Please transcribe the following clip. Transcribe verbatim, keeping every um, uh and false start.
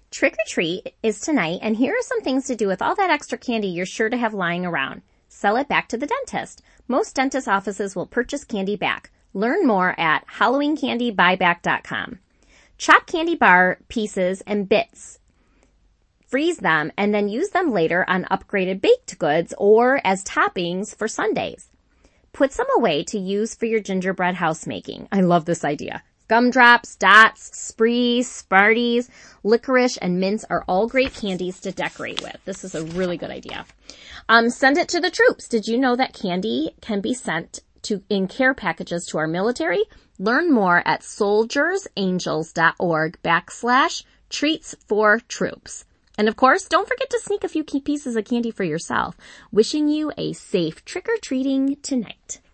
Trick or treat is tonight, and here are some things to do with all that extra candy you're sure to have lying around. Sell it back to the dentist. Most dentist offices will purchase candy back. Learn more at halloween candy buyback dot com. Chop candy bar pieces and bits. Freeze them and then use them later on upgraded baked goods or as toppings for sundaes. Put some away to use for your gingerbread house making. I love this idea. Gumdrops, dots, sprees, Smarties, licorice, and mints are all great candies to decorate with. This is a really good idea. Um, send it to the troops. Did you know that candy can be sent to in care packages to our military? Learn more at soldiersangels.org backslash treats for troops. And of course, don't forget to sneak a few key pieces of candy for yourself. Wishing you a safe trick-or-treating tonight.